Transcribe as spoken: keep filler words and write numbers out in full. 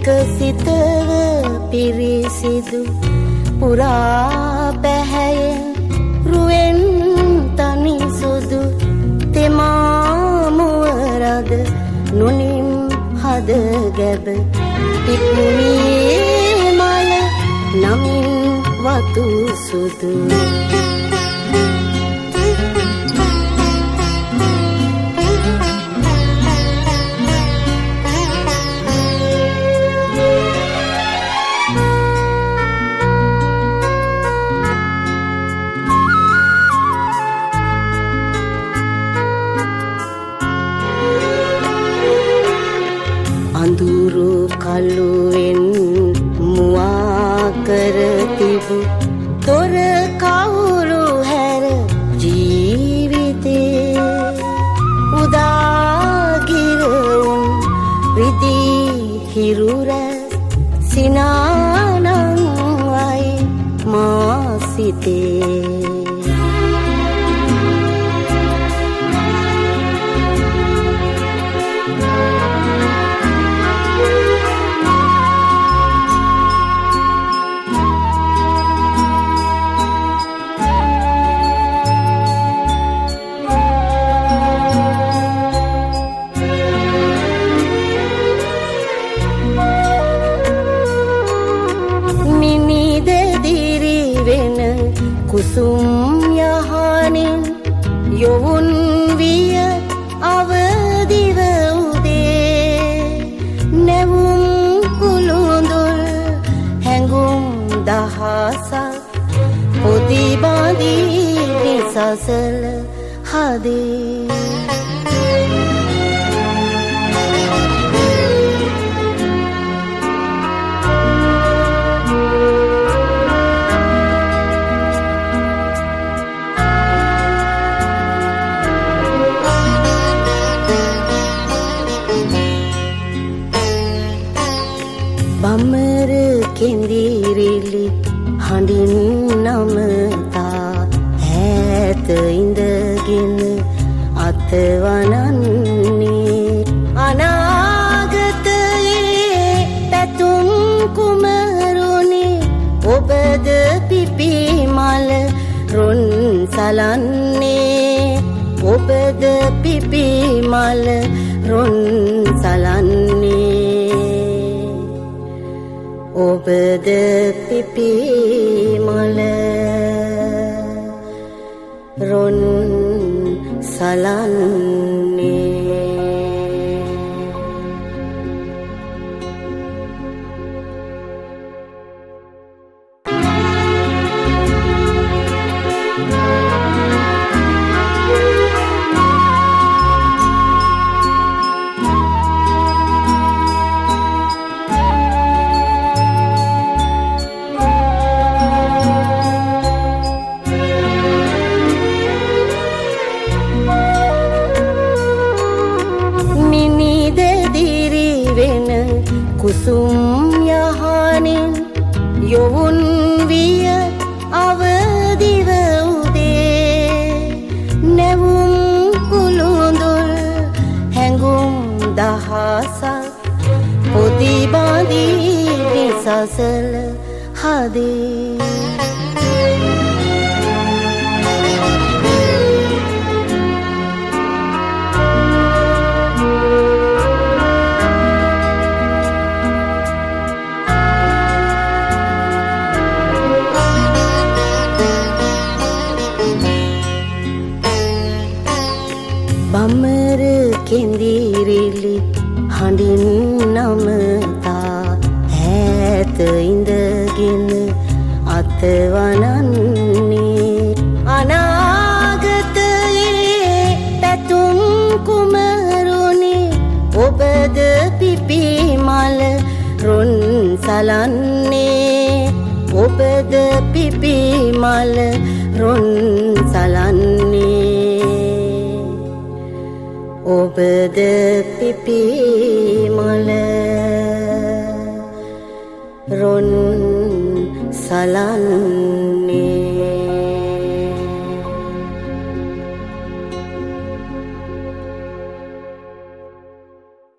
එක සිතව පිරිසිදු පුරා බැහැයෙන් රුවෙන් තනි සුදු තෙමා මුවරද නුනිම් හද ගැබ පිපුණී මල නමින් වතු සුදු අඳුරු කළුවෙන් මුවා කර තිබු තොර කවුරු හැර ජීවිතේ උදාගිරවුන් රිදී හිරුරැස් සිනානං වයි මා සිතේ කුසුම් යහනින් යොවුන් විය අවදිව උදේ නැවුම් කුළුඳුල් හැඟුම් දහසක් පොදි බඳී නිසසල හදේ බමර කෙඳිරිලි හඬින් නමතා ඈත ඉඳගෙන අතවනන්නේ අනාගතයේ පැතුම් කුමරුනි ඔබද පිපි මල රොන් සලන්නේ ඔබද පිපි මල රොන් සලන්නේ ඔබද පිපි මල රොන් සලන්නේ කුසුම් යහනින් යොවුන් විය අවදිව උදේ නැවුම් කුළුඳුල් හැඟුම් දහසක් පොදි බඳී නිසසල හදේ බමර කෙඳිරිලි හඬින් නමතා ඈත ඉඳගෙන අතවනන්නේ අනාගතයේ පැතුම් කුමරුනි ඔබද පිපි මල රොන් සලන්නේ ඔබද පිපි මල රොන් සලන්නේ ඔබද පිපි මල රොන් සලන්නේ